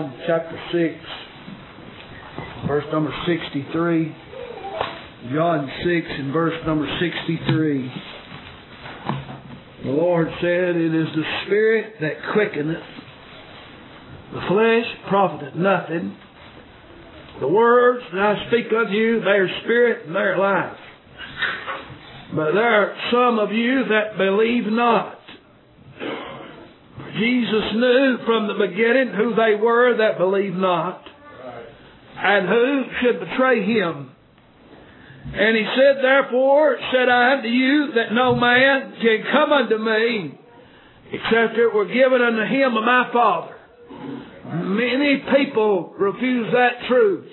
John chapter 6, verse number 63. John 6 and verse number 63. The Lord said, "It is the Spirit that quickeneth, the flesh profiteth nothing. The words that I speak unto you, they are spirit and they are life. But there are some of you that believe not." Jesus knew from the beginning who they were that believed not, and who should betray Him. And He said, "Therefore said I unto you, that no man can come unto me, except it were given unto him of my Father." Many people refuse that truth,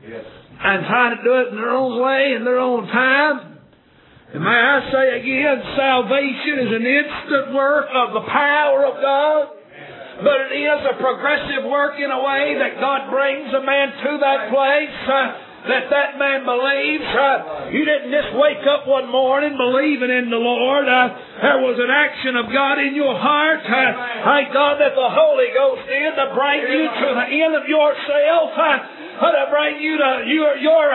and try to do it in their own way, in their own time. And may I say again, salvation is an instant work of the power of God, but it is a progressive work in a way that God brings a man to that place that man believes. You didn't just wake up one morning believing in the Lord. There was an action of God in your heart. Thank God that the Holy Ghost did to bring you to the end of yourself, to bring you to your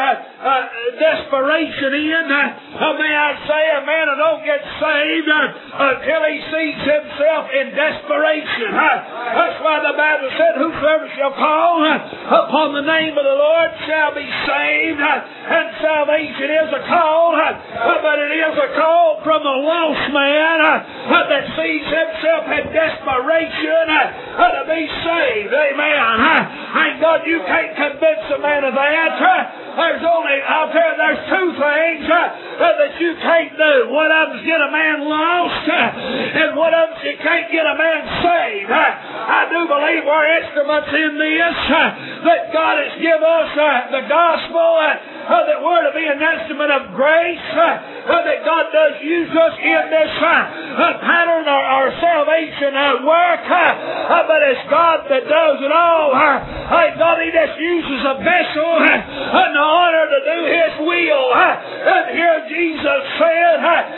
desperation in. May I say, a man who don't get saved until he sees himself in desperation. That's why the Bible said, "Whosoever shall call upon the name of the Lord shall be saved." And salvation is a call, but it is a call from a lost man that sees himself in desperation to be saved. Amen. Thank God you can't convince a man of that. There's only, I'll tell you, there's two things that you can't do. One of them's get a man lost, and one of them's you can't get a man saved. I do believe we're instruments in this, that God has given us the gospel, that we're to be an instrument of grace, that God does use us in this pattern or salvation work, but it's God that does it all. God, He just uses a vessel in order to do His will. And here Jesus said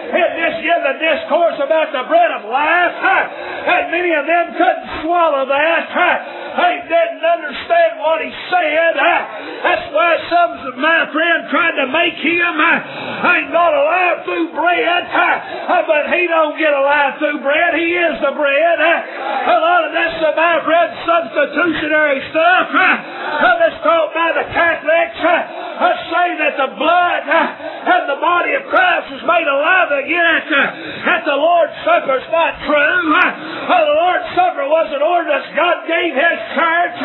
in the discourse about the bread of life, and many of them couldn't swallow that. They didn't understand what He said. That's why some of my friends tried to make Him ain't got alive through bread, but He don't get alive through bread. He is the bread. A lot of that's my friends substitutionary stuff that's taught by the Catholics. Say that the blood and the body of Christ is made alive again at the Lord's Supper. It's not true. The Lord's Supper was an ordinance God gave His church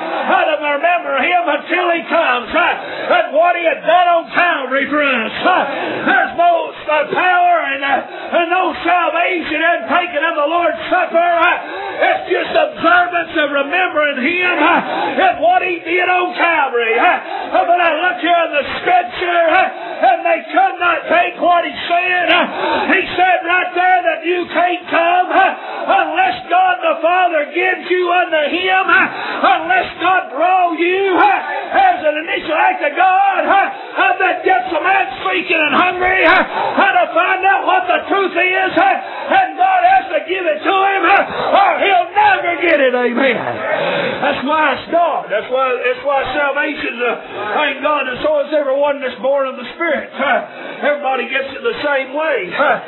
to remember Him until He comes. And what He had done on Calvary for us. There's no power and no salvation in taking of the Lord's Supper. It's just observance of remembering Him and what He did on Calvary. But I look here in the Scripture, and they could not take what He said. He said right there that you can't come unless God the Father gives you unto Him, unless God draw you as an initial act of God that gets a man seeking and hungry to find out what the truth is, and God has to give it to him, or he'll never get it. Amen. That's why it's God. That's why salvation, thank God, and so is everyone that's born of the Spirit. Everybody gets it the same way.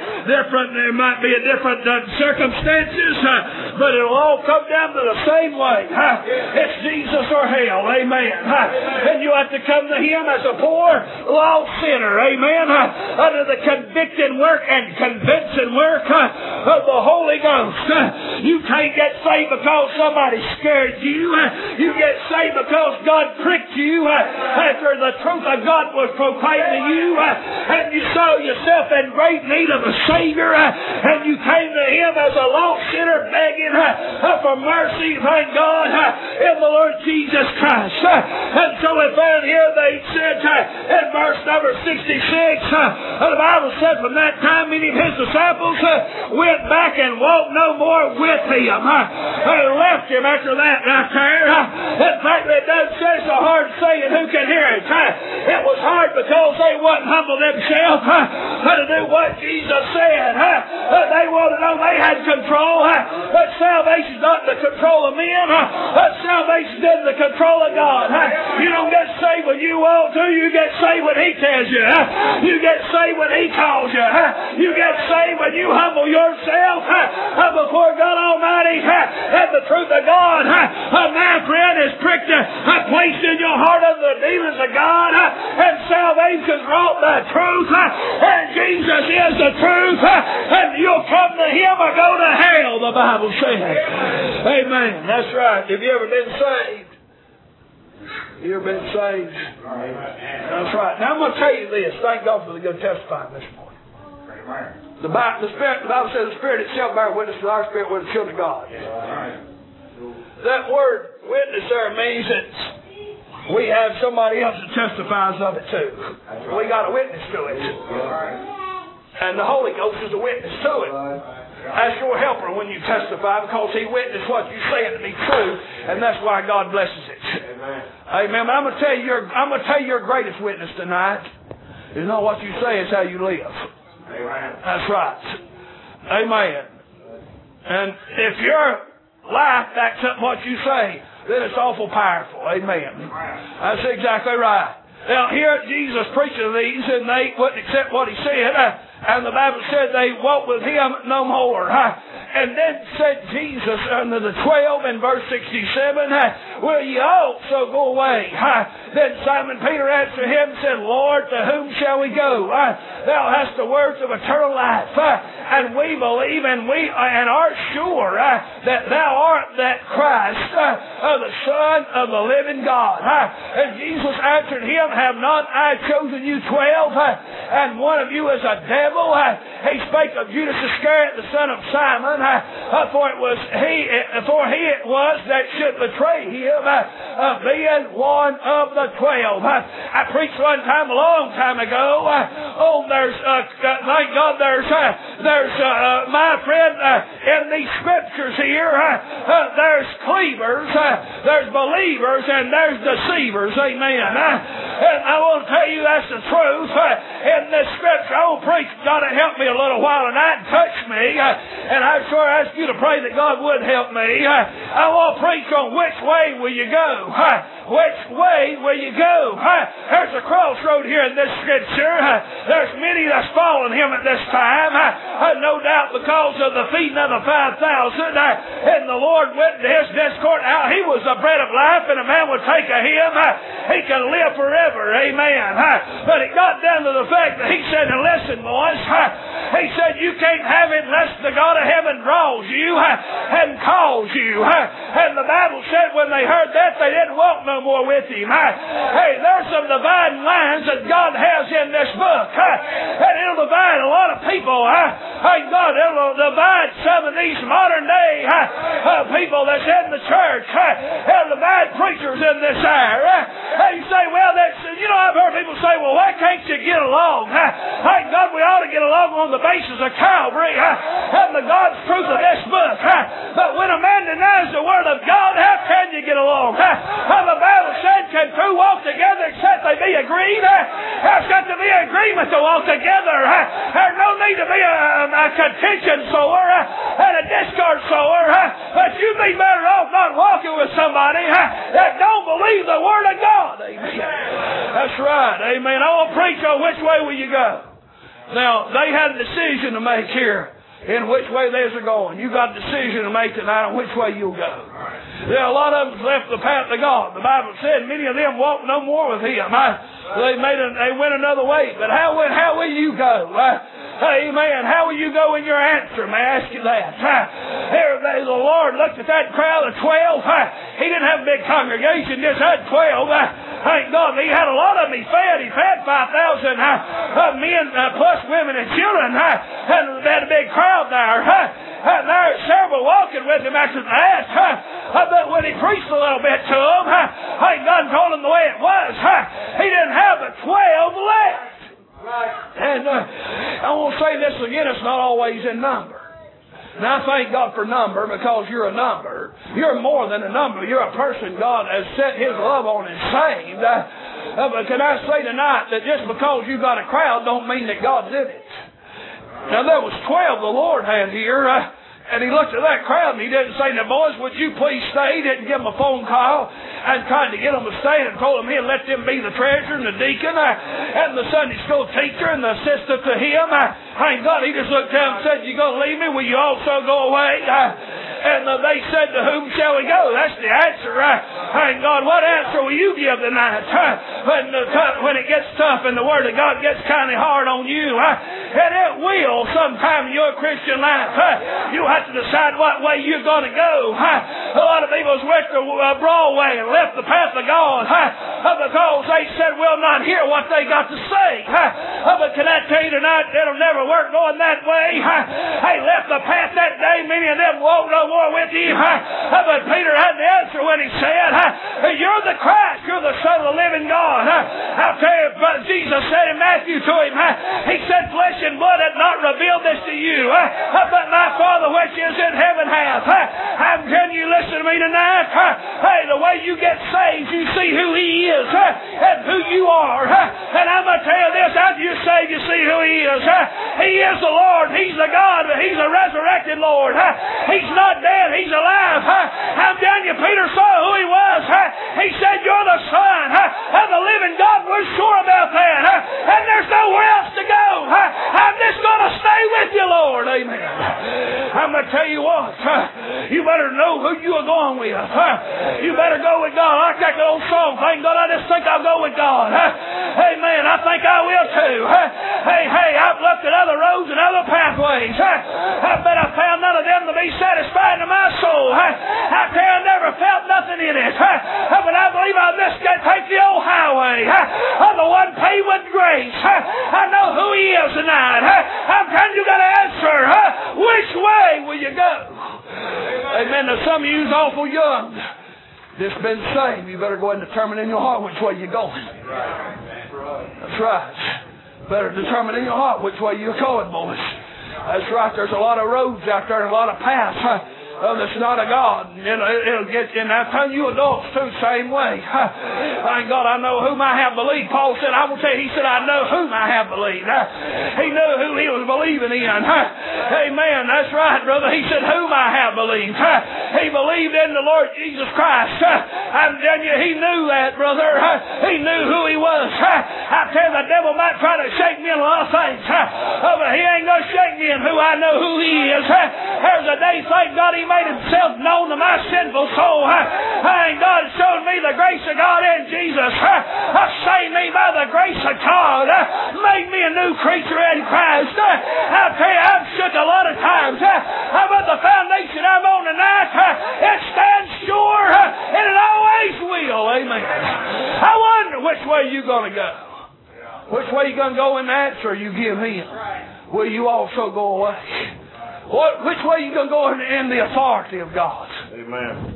There might be a different circumstances, but it'll all come down to the same way. It's Jesus or hell. Amen. And you have to come to Him as a poor, lost sinner. Amen. Under the convicting work and convincing work of the Holy Ghost. You can't get saved because somebody scared you. You get saved because God pricked you after the truth of God was proclaimed to you, and you saw yourself in great need of a Savior, and you came to Him as a lost sinner begging for mercy, thank God, in the Lord Jesus Christ. And so if down here they said in verse number 66, the Bible said from that time many of His disciples went back and walked no more with Him. They left Him after that right there. In fact, it does say it's a hard saying, who can hear it? It was hard because they wouldn't humble themselves to do what Jesus said. They wanted to know they had control. But salvation's not the control of men. Salvation's in the control of God. You don't get saved when you want to. You get saved when He tells you. You get saved when He calls you. You get saved when you humble yourself before God Almighty. And the truth of God, my friend, is pricked, placed in your heart of the dealings of God. And salvation's wrought by truth. And Jesus is the truth. And you'll come to Him or go to hell, the Bible says. Amen. That's right. Have you ever been saved? You ever been saved? That's right. Now I'm going to tell you this. Thank God for the good testifying this morning. The Bible says the Spirit itself bears witness to our spirit, we're the children of God. That word witness there means that we have somebody else that testifies of it too. We got a witness to it. And the Holy Ghost is a witness to it. Ask your helper when you testify, because he witnessed what you saying to be true, and that's why God blesses it. Amen. But I'm going to tell you your greatest witness tonight is not what you say, it's how you live. That's right. Amen. And if your life backs up what you say, then it's awful powerful. Amen. That's exactly right. Now, here Jesus preaching these, and they wouldn't accept what He said. And the Bible said they walked with Him no more. And then said Jesus unto the 12 in verse 67, will ye also go away? Then Simon Peter answered Him and said, Lord, to whom shall we go? Thou hast the words of eternal life. And we believe and we are sure that Thou art that Christ, the Son of the living God. And Jesus answered him, have not I chosen you 12? And one of you is a devil. He spake of Judas Iscariot, the son of Simon, for he it was that should betray him, being one of the 12. I preached one time a long time ago. Thank God, there's my friend in these scriptures here. There's cleavers, there's believers, and there's deceivers. Amen. And I want to tell you that's the truth. In this scripture, I will preach. God to help me a little while tonight and touch me. And I sure ask you to pray that God would help me. I want to preach on which way will you go. Which way will you go? There's a crossroad here in this scripture. There's many that's following Him at this time. No doubt because of the feeding of the 5,000. And the Lord went to His discourse out. He was the bread of life, and a man would take of Him. He can live forever. Amen. But it got down to the fact that He said, and listen, boys, He said, you can't have it unless the God of heaven draws you and calls you. And the Bible said when they heard that, they didn't walk no more with Him. Hey, there's some dividing lines that God has in this book. And it'll divide a lot of people. Hey, God, it'll divide some of these modern day people that's in the church. It'll divide preachers in this hour. You say, well, I've heard people say, well, why can't you get along? Thank God we ought to get along on the basis of Calvary and the God's truth of this book. But when a man denies the Word of God, how can you get along? The Bible said, can two walk together except they be agreed? There's got to be agreement to walk together. There's no need to be a contention sower and a discord sower. But you'd be better off not walking with somebody that don't believe the Word of God. Amen. That's right. Amen. I want to preach on which way will you go. Now, they had a decision to make here in which way they are going. You got a decision to make tonight on which way you'll go. There are a lot of them left the path of God. The Bible said many of them walked no more with Him. They went another way. But how will you go? Amen. How will you go in your answer? May I ask you that? The Lord looked at that crowd of 12. He didn't have a big congregation, just had 12. Thank God. He had a lot of them. He fed 5,000 men plus women and children. And they had a big crowd there. And there are several walking with Him after that. But when He preached a little bit to them, thank God told them the way it was. He didn't have but 12 left. And I won't say this again, it's not always in number. Now, I thank God for number because you're a number. You're more than a number. You're a person God has set His love on and saved. But can I say tonight that just because you got a crowd don't mean that God's in it. Now there was 12 the Lord had here. And he looked at that crowd and he didn't say, now boys, would you please stay? He didn't give them a phone call and tried to get them to stay and told them he'd let them be the treasurer and the deacon and the Sunday school teacher and the assistant to him. Thank God, he just looked down and said, you going to leave me? Will you also go away? And they said, to whom shall we go? That's the answer. Thank God, what answer will you give tonight? When it gets tough and the Word of God gets kind of hard on you. And it will sometime in your Christian life. You have to decide what way you're going to go. A lot of people went the broad way and left the path of God because they said, we'll not hear what they got to say. But can I tell you tonight, it'll never work going that way. They left the path that day. Many of them won't no more with him. But Peter had the answer when he said, you're the Christ. You're the Son of the living God. I'll tell you, Jesus said in Matthew to him, he said, flesh and blood hath not revealed this to you, but my Father which is in heaven hath. I'm telling you, listen to me tonight. Hey, the way you get saved, you see who He is and who you are. And I'm going to tell you this, after you're saved, you see who He is. He is the Lord. He's the God, but He's a resurrected Lord. He's not dead. He's alive. I'm telling you, Peter saw who He was. He said, you're the Son of the living God. We're sure about that. And there's nowhere else to go. I'm just going to stay with you, Lord. Amen. I'm going to tell you what. You better know who you are going with. You better go with God. I like that old song. Thank God, I just think I'll go with God. Amen. I think I will too. Hey, I've looked at other roads and other pathways. I bet I found none of them to be satisfying to my soul. I tell you, I never felt nothing in it. But I believe I'll just take the old highway. The one paved with grace. I know who He is tonight. I'm telling you, got to answer. Which way will you go? Amen. Now some of you's awful young. Just been saved. You better go ahead and determine in your heart which way you're going. That's right. Better determine in your heart which way you're going, boys. That's right. There's a lot of roads out there and a lot of paths. That's not a God. It'll get you. And I'm telling you adults too, same way. Thank God I know whom I have believed. Paul said, I will tell you, he said, I know whom I have believed. He knew who he was believing in. Amen. That's right, brother. He said, whom I have believed. He believed in the Lord Jesus Christ. I'm telling you, he knew that, brother. He knew who he was. I tell you, the devil might try to shake me in a lot of things. But he ain't going to shake me in who I know who he is. There's a day, thank God, he made himself known to my sinful soul. And God showed me the grace of God in Jesus. Saved me by the grace of God. Made me a new creature in Christ. I tell you, I've shook a lot of times. But the foundation I'm on tonight, it stands sure, and it always will. Amen. I wonder which way you're going to go. Which way you're going to go in the answer you give Him. Will you also go away? Which way are you going to go in the authority of God? Amen.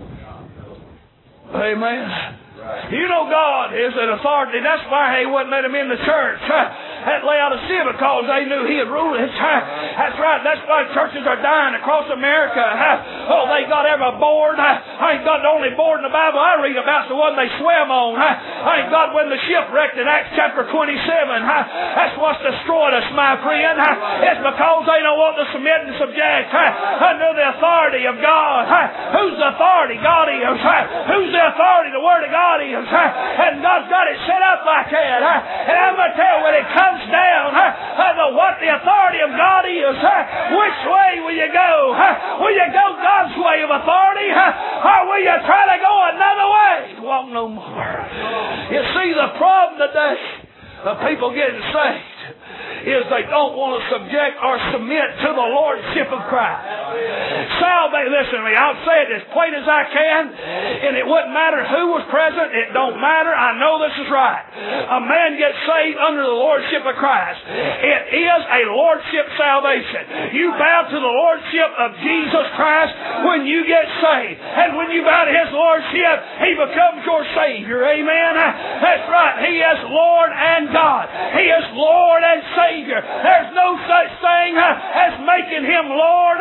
Amen. Right. You know God is an authority. That's why He wouldn't let Him in the church at Laodicea, because they knew He had ruled it. That's right. That's why churches are dying across America. Oh, they got every board. I ain't got the only board in the Bible I read about the one they swam on. I ain't got when the ship wrecked in Acts chapter 27. That's what's destroyed us, my friend. It's because they don't want to submit and subject under the authority of God. Who's the authority? God is. Who's the authority? The Word of God is. And God's got it set up like that. And I'm going to tell you, when it comes down to what the authority of God is, which way will you go? Will you go God's way of authority? Or will you try to go another way? Walk no more. You see, the problem today of people getting saved is they don't want to subject or submit to the Lordship of Christ. Salvation, listen to me, I'll say it as plain as I can, and it wouldn't matter who was present, it don't matter, I know this is right. A man gets saved under the Lordship of Christ. It is a Lordship salvation. You bow to the Lordship of Jesus Christ when you get saved. And when you bow to His Lordship, He becomes your Savior. Amen? That's right. He is Lord and God. He is Lord and Savior. There's no such thing as making Him Lord. He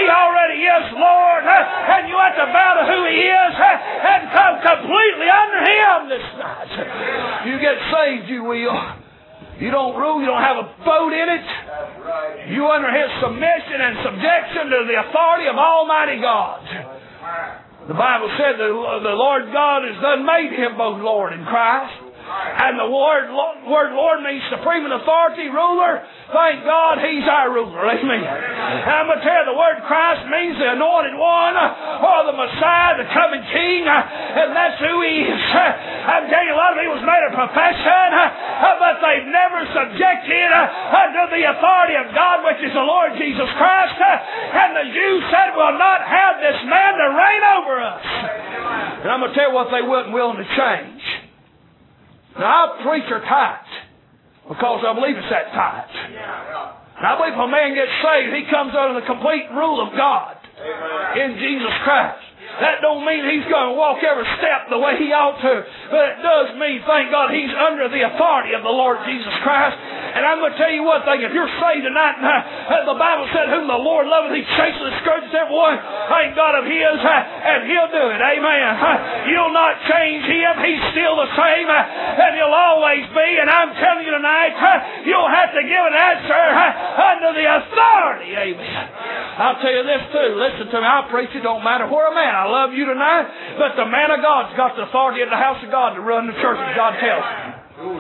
already is Lord, and you have to bow to who He is and come completely under Him this night. You get saved, you will. You don't rule, you don't have a vote in it. You under His submission and subjection to the authority of Almighty God. The Bible said that the Lord God has done made Him both Lord and Christ. And the word Lord means supreme authority, ruler. Thank God He's our ruler. Amen. And I'm going to tell you, the word Christ means the anointed one, or the Messiah, the coming King, and that's who He is. I'm telling you, a lot of people have made a profession, but they've never subjected under the authority of God, which is the Lord Jesus Christ. And the Jews said, we'll not have this man to reign over us. And I'm going to tell you what they weren't willing to change. Now, I preach her tight because I believe it's that tight. And I believe if a man gets saved, he comes under the complete rule of God in Jesus Christ. That don't mean he's going to walk every step the way he ought to, but it does mean, thank God, he's under the authority of the Lord Jesus Christ. And I'm going to tell you one thing, if you're saved tonight, the Bible said, whom the Lord loveth, He chastens and scourges everyone. Thank God of His, and He'll do it. Amen. You'll not change Him. He's still the same, and He'll always be. And I'm telling you tonight, you'll have to give an answer under the authority. Amen. I'll tell you this too. Listen to me. I'll preach it. Don't matter where I'm at. I love you tonight, but the man of God's got the authority in the house of God to run the church as God tells him.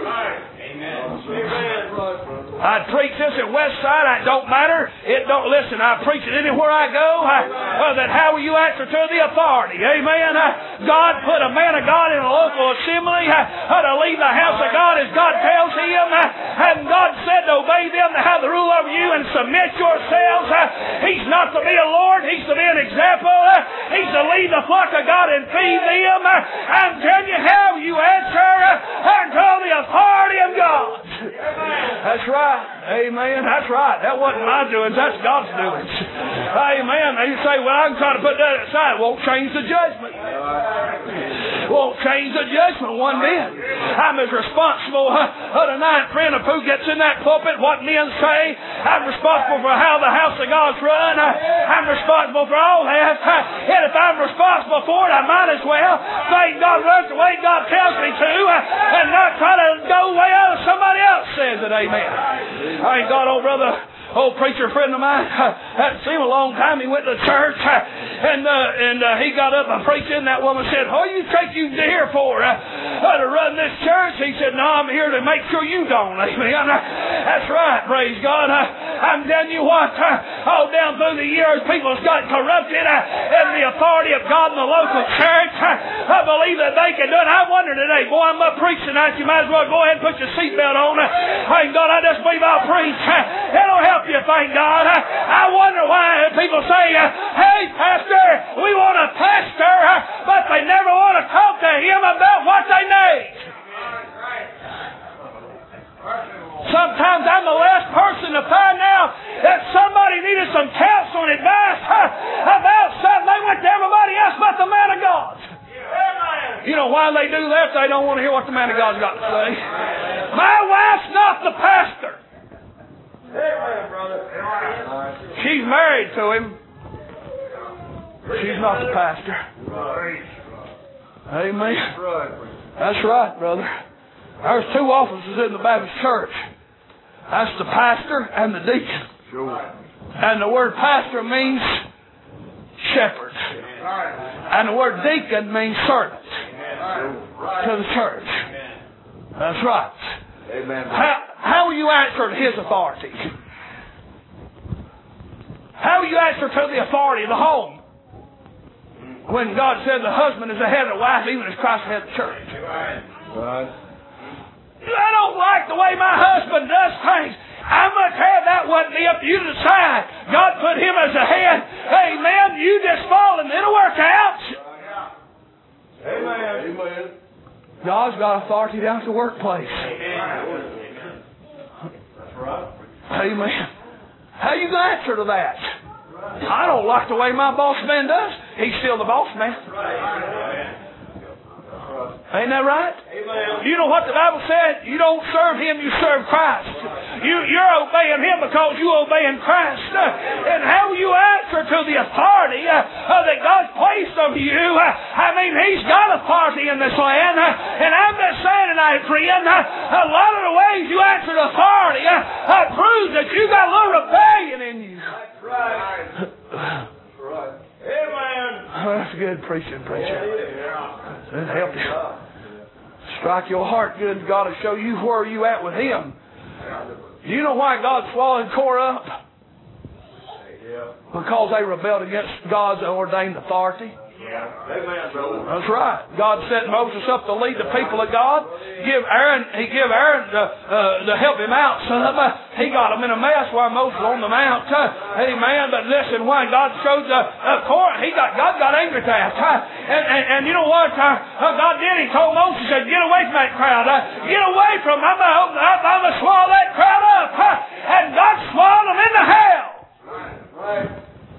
I'd preach this at Westside. It don't matter. It don't listen. I preach it anywhere I go. That how will you answer to the authority? Amen. God put a man of God in a local assembly to lead the house of God as God tells him. And God said to obey them to have the rule over you and submit yourselves. He's not to be a Lord. He's to be an example. He's to lead the flock of God and feed them. I'm telling you how you answer unto the authority of God. That's right. Amen. That's right. That wasn't my doings. That's God's doings. Amen. Now you say, well, I'm trying to put that aside. It won't change the judgment. Won't change the judgment one bit. I'm as responsible tonight, friend, of who gets in that pulpit, what men say. I'm responsible for how the house of God's run. I'm responsible for all that. And if I'm responsible for it, I might as well thank God runs the way God tells me to and not try to go the way somebody else says it. Amen. Thank God, old brother. Old preacher friend of mine, hadn't seen him a long time. He went to church, and he got up and preached, and that woman said, "Oh, you take you here for to run this church?" He said, "No, I'm here to make sure you don't." Amen. That's right. Praise God. I'm telling you what. All down through the years, people have got corrupted in the authority of God in the local church. I believe that they can do it. I wonder today, boy, I'm up preaching tonight. You might as well go ahead and put your seatbelt on. Thank God, I just believe I'll preach. It'll help you, thank God. I wonder why people say, "Hey, Pastor, we want a pastor," but they never want to talk to him about what they need. Sometimes I'm the last person to find out that somebody needed some counsel and advice about something. They went to everybody else but the man of God. You know why they do that? They don't want to hear what the man of God's got to say. My wife's not the pastor. She's married to him. She's not the pastor. Amen. That's right, brother. There's two offices in the Baptist church. That's the pastor and the deacon. And the word pastor means shepherd. And the word deacon means servant to the church. That's right. How will you answer to his authority? How will you answer to the authority of the home? When God said the husband is the head of the wife, even as Christ is the head of the church. I don't like the way my husband does things. I'm going to tell you that wouldn't be up to you to decide. God put him as a head. Amen. You just fall and it'll work out. Amen. God's got authority down at the workplace. That's right. Amen. How you going to answer to that? I don't like the way my boss man does. He's still the boss man. Ain't that right? Amen. You know what the Bible said? You don't serve Him, you serve Christ. You're obeying Him because you're obeying Christ. And how you answer to the authority that God's placed on you. He's got authority in this land. And I'm just saying tonight, friend, a lot of the ways you answer to authority proves that you got a little rebellion in you. That's right. That's right. Amen. That's good preaching, preacher. That help you. Strike your heart good. God will show you where you at with Him. Do you know why God swallowed Korah up? Because they rebelled against God's ordained authority. That's right. God set Moses up to lead the people of God. He gave Aaron to help him out. He got them in a mess while Moses was on the mount. Amen. But listen, when God showed Korah, God got angry at that. And you know what God did? He told Moses, he said, get away from that crowd. Get away from them. I'm going to swallow that crowd up. And God swallowed them into hell. Right.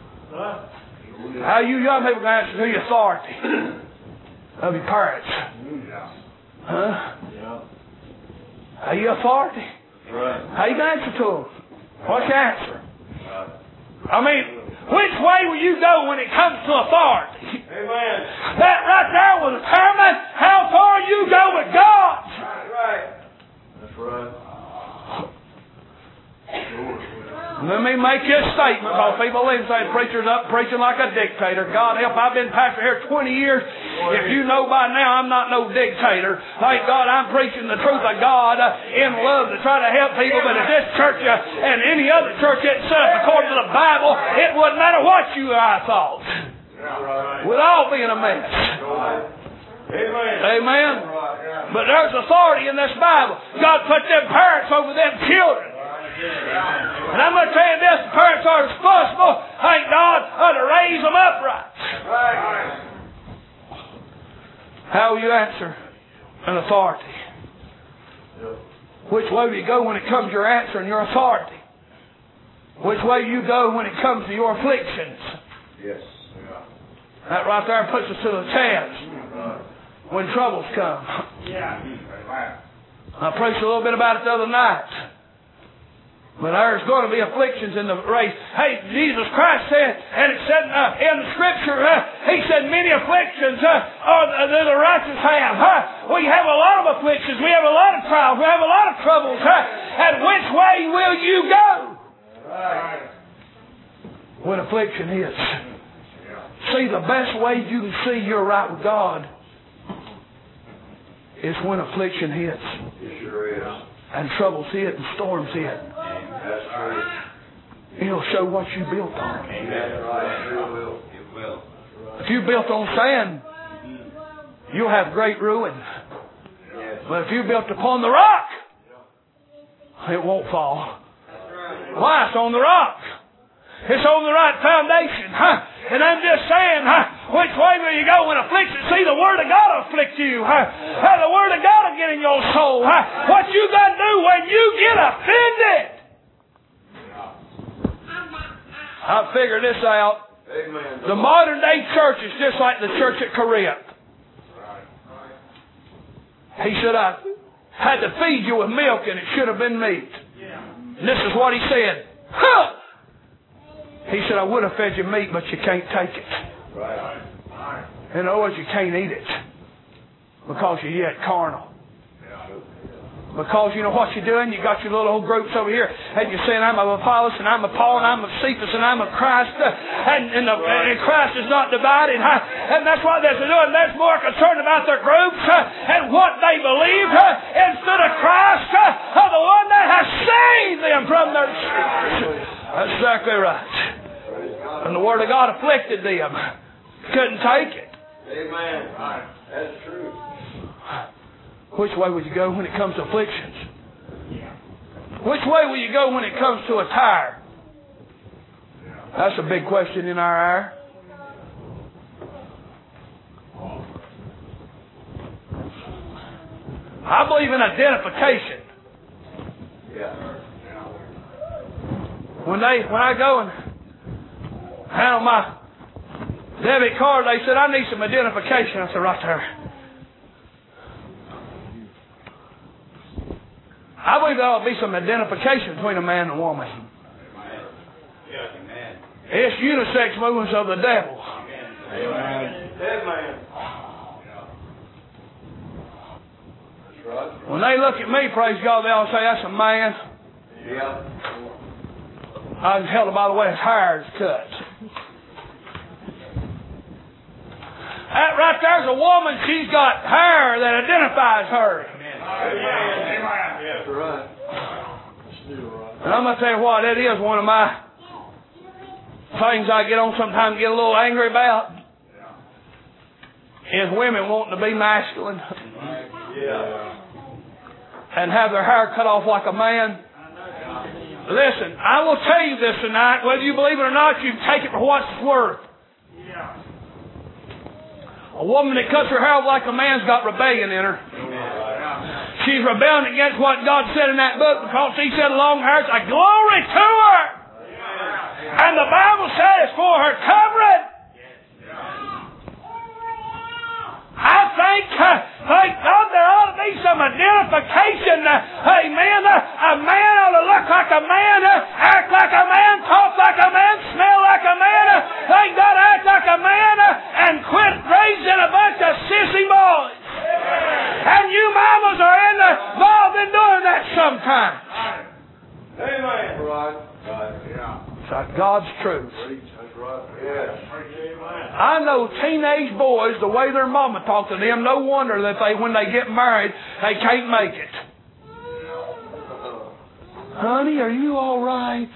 How you young people can answer to the authority of your parents? Huh? How you authority? How you can answer to them? What's your answer? Which way will you go when it comes to authority? Amen. That right there will determine how far you go with God. That's right. That's right. Let me make you a statement, because people live saying preacher's up preaching like a dictator. God help, I've been pastor here 20 years. If you know by now, I'm not no dictator. Thank God I'm preaching the truth of God in love to try to help people. But if this church and any other church itself, according to the Bible, it wouldn't matter what you or I thought. We'd all be in a mess. Amen. But there's authority in this Bible. God put them parents over them children. And I'm going to tell you this, the parents are responsible, thank God, to raise them upright. How will you answer an authority? Which way will you go when it comes to your answer and your authority? Which way you go when it comes to your afflictions? Yes. That right there puts us to the test when troubles come. I preached a little bit about it the other night. But there's going to be afflictions in the race. Hey, Jesus Christ said, and it said in the Scripture, He said, many afflictions the righteous have. We have a lot of afflictions. We have a lot of trials. We have a lot of troubles. And which way will you go? When affliction hits. See, the best way you can see you're right with God is when affliction hits. It sure is. And troubles hit and storms hit. That's true. It'll show what you built on. That's right. It will. If you built on sand, you'll have great ruin. But if you built upon the rock, it won't fall. Why? It's on the rock. It's on the right foundation. And I'm just saying, which way will you go when affliction? See, the Word of God will afflict you. The Word of God will get in your soul. What you got to do when you get offended? I figured this out. Amen. The modern day church is just like the church at Corinth. He said, I had to feed you with milk and it should have been meat. And this is what he said. He said, I would have fed you meat, but you can't take it. In other words, you can't eat it because you're yet carnal. Because you know what you're doing? You got your little old groups over here, and you're saying, I'm of Apollos, and I'm of Paul, and I'm of Cephas, and I'm of Christ, and Christ is not divided. And that's what they're doing. They're more concerned about their groups and what they believe instead of Christ, the one that has saved them from their sins. That's exactly right. And the Word of God afflicted them. Couldn't take it. Amen. That's true. Which way would you go when it comes to afflictions? Which way will you go when it comes to a tire? That's a big question in our hour. I believe in identification. When I go and handle my debit card, they said, I need some identification. I said, right there. I believe there ought to be some identification between a man and a woman. It's unisex movements of the devil. When they look at me, praise God, they all say, that's a man. I can tell by the way his hair is cut. That right there's a woman, she's got hair that identifies her. And I'm going to tell you what, that is one of my things I get on sometimes get a little angry about. Is women wanting to be masculine. And have their hair cut off like a man. Listen, I will tell you this tonight, whether you believe it or not, you take it for what it's worth. A woman that cuts her hair off like a man's got rebellion in her. She's rebelling against what God said in that book because He said long hair is a glory to her. And the Bible says for her covering. I think, thank God, there ought to be some identification. Amen. A man ought to look like a man, act like a man, talk like a man, smell like a man. Thank God, act like a man, and quit raising a bunch of sissy boys. And you mamas are involved in doing that sometimes. Amen. Right. It's like God's truth. I know teenage boys, the way their mama talks to them, no wonder that when they get married, they can't make it. Honey, are you all right?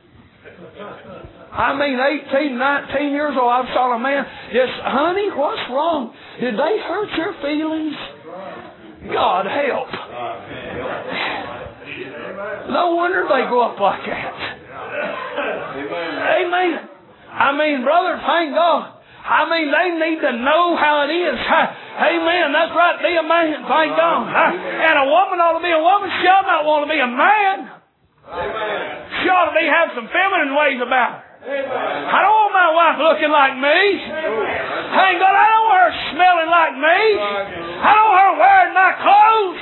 I mean, 18, 19 years old, I saw a man, just, honey, what's wrong? Did they hurt your feelings? God help. No wonder they go up like that. Amen. I mean, brother, thank God. I mean, they need to know how it is. Amen. That's right. Be a man. Thank God. And a woman ought to be a woman. She ought not want to be a man. She ought to have some feminine ways about her. I don't want my wife looking like me. Thank God. I don't want her smelling like me. I don't want her wearing my clothes.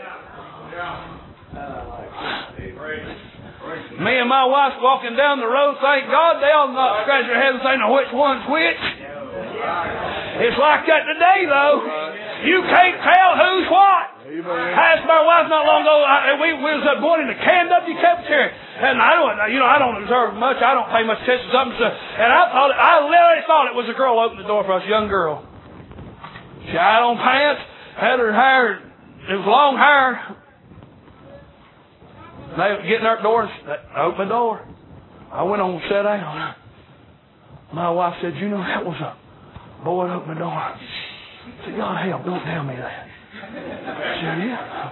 Me and my wife walking down the road, thank God, they'll not scratch their heads and say, now which one's which? It's like that today, though. You can't tell who's what. I asked my wife not long ago, we was going in the KW cafeteria, and I don't observe much, I don't pay much attention to something, and I literally thought it was a girl opening the door for us, a young girl. She had on pants, had her hair, it was long hair. They were getting their door and opened the door. I went on and sat down. My wife said, you know, that was a boy that opened the door. I said, God help, don't tell me that. I said,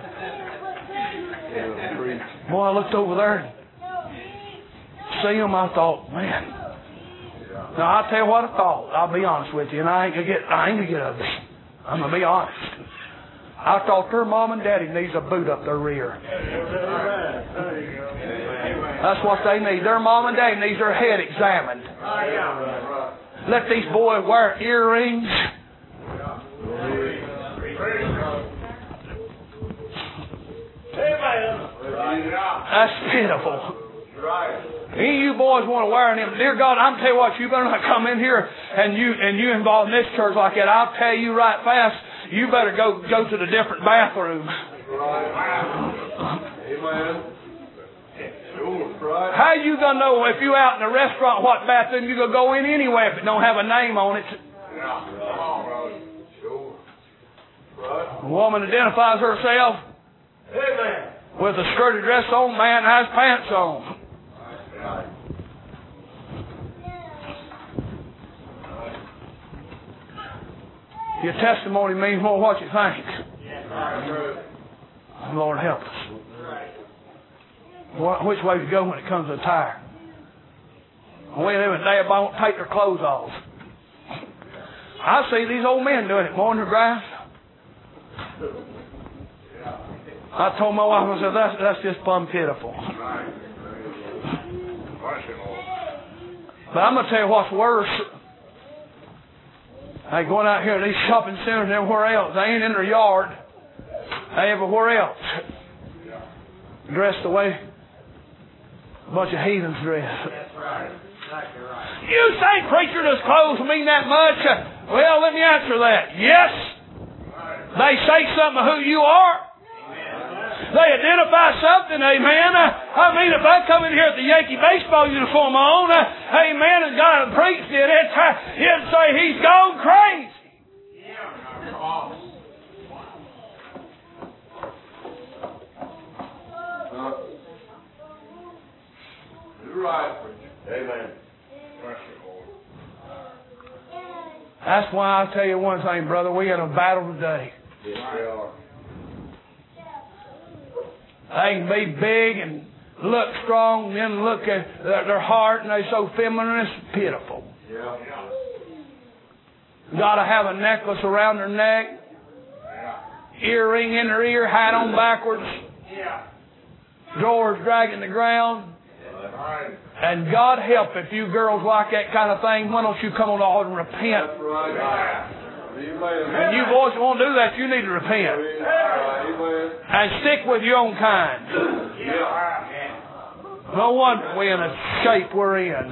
yeah. Boy, I looked over there and see him, I thought, man. Now, I'll tell you what I thought. I'll be honest with you, and I ain't gonna get ugly. I'm going to be honest. I thought their mom and daddy needs a boot up their rear. That's what they need. Their mom and daddy needs their head examined. Let these boys wear earrings. That's pitiful. Any of you boys want to wear them, dear God, I'm tell you what, you better not come in here and you involved in this church like that. I'll tell you right fast, you better go to the different bathroom. Amen. How you gonna know if you out in a restaurant what bathroom you gonna go in anyway if it don't have a name on it? A woman identifies herself with a skirted dress on, man has pants on. Your testimony means more what you think. Lord help us. Which way to go when it comes to attire? We live in a day about won't take their clothes off. I see these old men doing it, mowing their grass. I told my wife, I said, that's just plumb pitiful. But I'm going to tell you what's worse. They going out here to these shopping centers and everywhere else. They ain't in their yard. They everywhere else. dressed the way a bunch of heathens dress. That's right. Exactly right. You say, preacher, does clothes mean that much? Well, let me answer that. Yes. They say something of who you are. They identify something, amen. I mean, if I come in here with the Yankee baseball uniform on, amen, and God preached it, you'd say he's gone crazy. You're right, preacher. Amen. That's why I tell you one thing, brother. We in a battle today. Yes, we are. They can be big and look strong, and then look at their heart, and they're so feminine, it's pitiful. Yeah. Got to have a necklace around their neck, earring in their ear, hat on backwards, drawers dragging the ground. And God help if you girls like that kind of thing. Why don't you come on the altar and repent? That's right. And you boys won't do that, you need to repent. And stick with your own kind. No wonder we're in the shape we're in.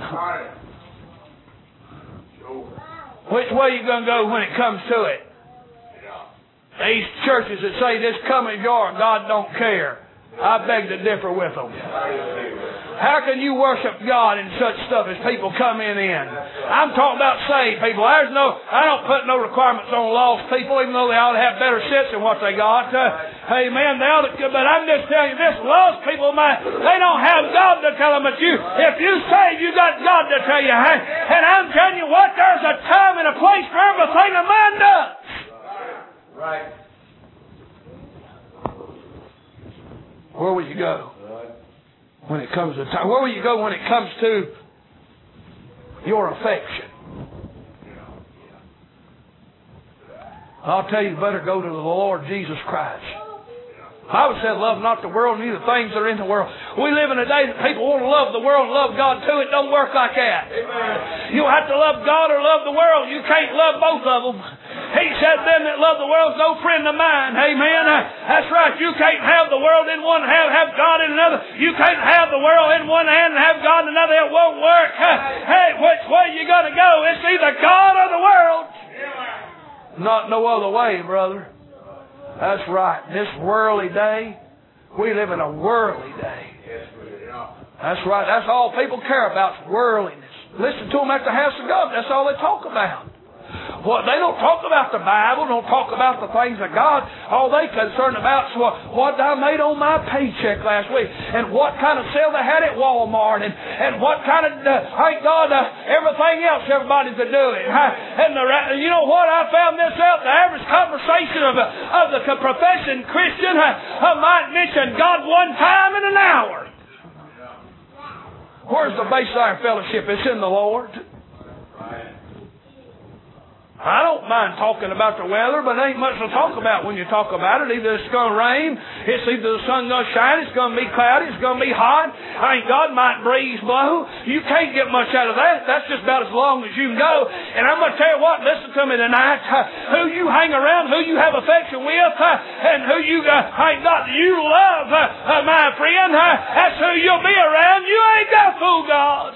Which way are you going to go when it comes to it? These churches that say this come as you are, God don't care. I beg to differ with them. How can you worship God in such stuff as people come in? I'm talking about saved people. I don't put no requirements on lost people, even though they ought to have better sense than what they got. Amen. But I'm just telling you this: lost people, they don't have God to tell them. But if you save, you got God to tell you. And I'm telling you what, there's a time and a place for everything a man does. Right. Where will you go when it comes to time? Where will you go when it comes to your affection? I'll tell you, you better go to the Lord Jesus Christ. The Bible said, love not the world, neither things that are in the world. We live in a day that people want to love the world and love God too. It don't work like that. Amen. You have to love God or love the world. You can't love both of them. He said, them that love the world is no friend of mine. Amen. That's right. You can't have the world in one hand, have God in another. You can't have the world in one hand and have God in another. It won't work. Hey, which way you got to go? It's either God or the world. Not no other way, brother. That's right. This worldly day, we live in a worldly day. That's right. That's all people care about is worldliness. Listen to them at the house of God. That's all they talk about. They don't talk about the Bible, don't talk about the things of God. All they concerned about is what I made on my paycheck last week, and what kind of sale they had at Walmart, and what kind of, thank God, everything else everybody's doing. And you know what? I found this out. The average conversation of the professing Christian might mention God one time in an hour. Where's the Bayside Fellowship? It's in the Lord. I don't mind talking about the weather, but there ain't much to talk about when you talk about it. Either it's going to rain, it's either the sun going to shine, it's going to be cloudy, it's going to be hot. God might breeze blow. You can't get much out of that. That's just about as long as you can go. And I'm going to tell you what, listen to me tonight. Who you hang around, who you have affection with, and who you you love, my friend, that's who you'll be around. You ain't got to fool God.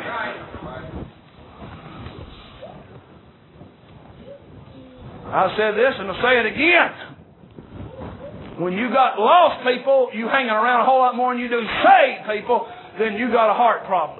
I said this and I'll say it again. When you got lost people, you hanging around a whole lot more than you do saved people, then you got a heart problem.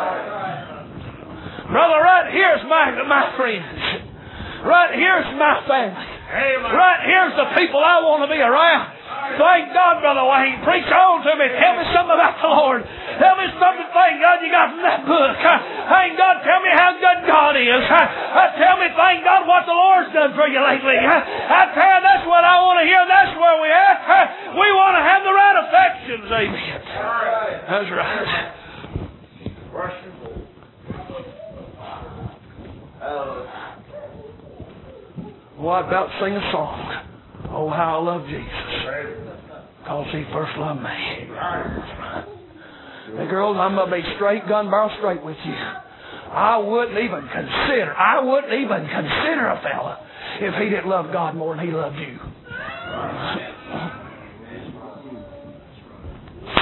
Brother, right here's my friends. Right here's my family. Right here's the people I want to be around. Thank God, Brother Wayne. Preach on to me. Tell me something about the Lord. Tell me something, thank God, you got from that book. Thank God, tell me how good God is. Tell me, thank God, what the Lord's done for you lately. I tell you, that's what I want to hear. That's where we're at. We want to have the right affections. Amen. That's right. What about sing a song? Oh, how I love Jesus. Because He first loved me. Hey, girls, I'm going to be straight, gun barrel straight with you. I wouldn't even consider a fella if he didn't love God more than he loved you.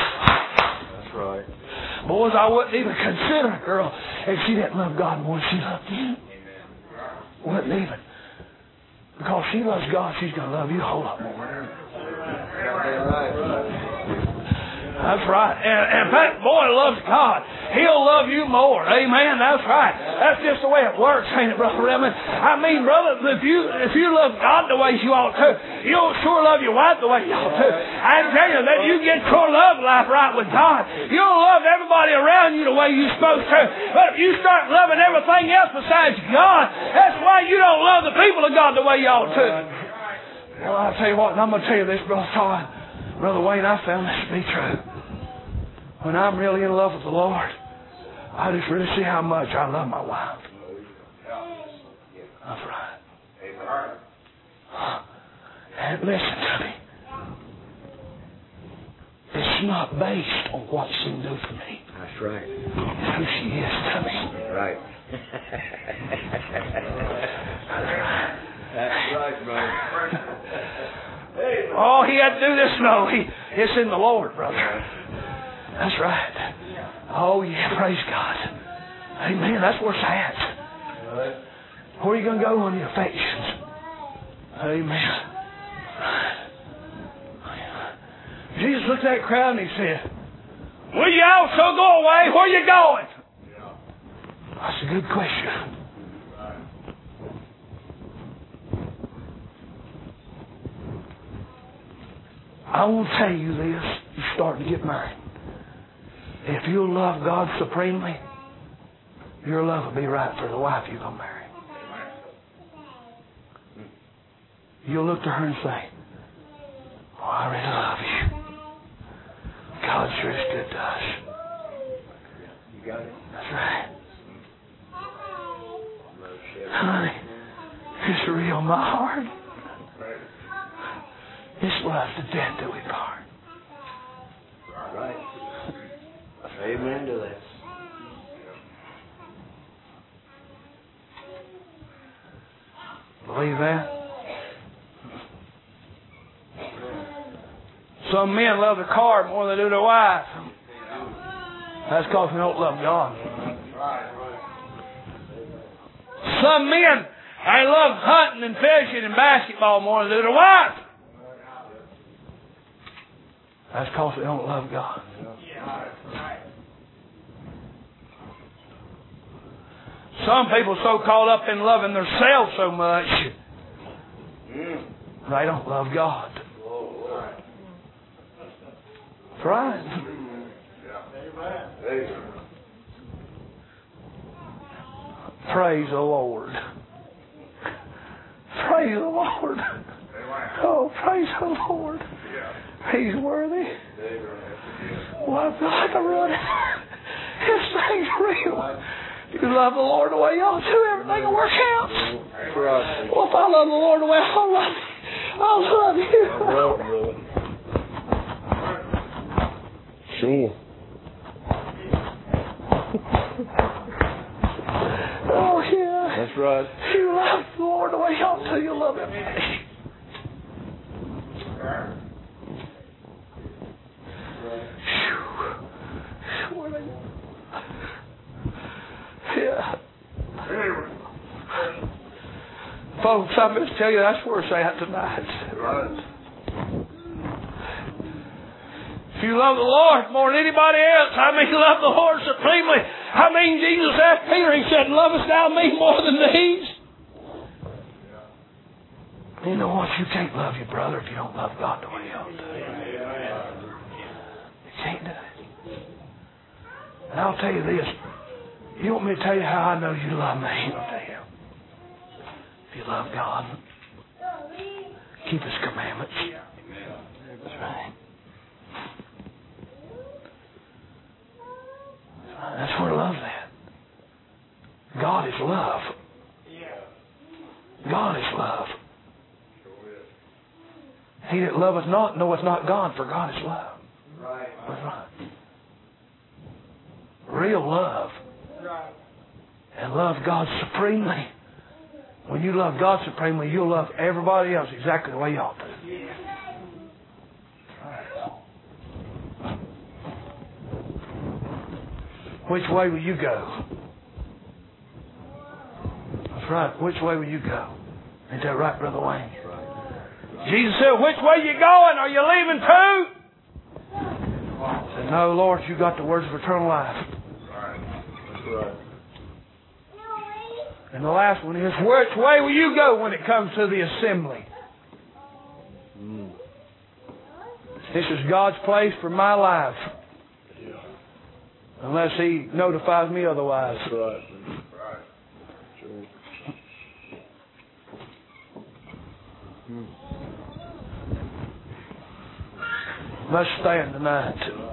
Boys, I wouldn't even consider a girl if she didn't love God more than she loved you. Wouldn't even. Because she loves God, she's going to love you a whole lot more. That's right. And if that boy loves God, he'll love you more. Amen. That's right. That's just the way it works, ain't it, Brother Redmond? I mean, brother, if you love God the way you ought to, you'll sure love your wife the way you ought to. I tell you that you get your love life right with God, you'll love everybody around you the way you're supposed to. But if you start loving everything else besides God, that's why you don't love the people of God the way you ought to. Well, I'll tell you what, and I'm going to tell you this, Brother Todd. Brother Wayne, I found this to be true. When I'm really in love with the Lord, I just really see how much I love my wife. That's right. And listen to me. It's not based on what she can do for me. That's right. It's who she is to me. Right. That's right, brother. Oh, he had to do this? No, it's in the Lord, brother. That's right. Oh, yeah, praise God. Amen. That's where it's at. Where are you going to go on your affections? Amen. Jesus looked at that crowd and he said, will you also go away? Where are you going? That's a good question. I won't tell you this. You're starting to get married. If you love God supremely, your love will be right for the wife you're going to marry. You'll look to her and say, oh, I really love you. God sure is good to us. You got it? That's right. Honey, it's real in my heart. It's love to death till we part. Right. Amen to that. Believe that? Some men love their car more than they do their wife. That's because they don't love God. Some men, they love hunting and fishing and basketball more than they do their wife. That's because they don't love God. Some people so caught up in loving themselves so much, they don't love God. That's right. Praise the Lord. Praise the Lord. Oh, praise the Lord. He's worthy. Well, I feel like I'm running. This thing's real. You love the Lord the way you ought to, everything will work out. Well, if I love the Lord the way I love you, I'll love you. Sure. Oh, yeah. That's right. You love the Lord the way you ought to, you'll love everything. Yeah. Folks, I must tell you, that's where it's at tonight. If you love the Lord more than anybody else, love the Lord supremely. Jesus asked Peter, he said, lovest thou me more than these? You know what? You can't love your brother if you don't love God the way you ought to. You can't do it. And I'll tell you this. You want me to tell you how I know you love me? I'll tell you. If you love God, keep His commandments. That's right. That's where love's at. God is love. God is love. He that loveth not knoweth not God, for God is love. That's right. Real love. And love God supremely. When you love God supremely, you'll love everybody else exactly the way you ought to. Which way will you go? That's right. Which way will you go? Ain't that right, Brother Wayne? Jesus said, which way you going? Are you leaving too? He said, no, Lord, you got the words of eternal life. That's right. And the last one is, which way will you go when it comes to the assembly? This is God's place for my life. Unless He notifies me otherwise. That's right. True. Let's stand tonight.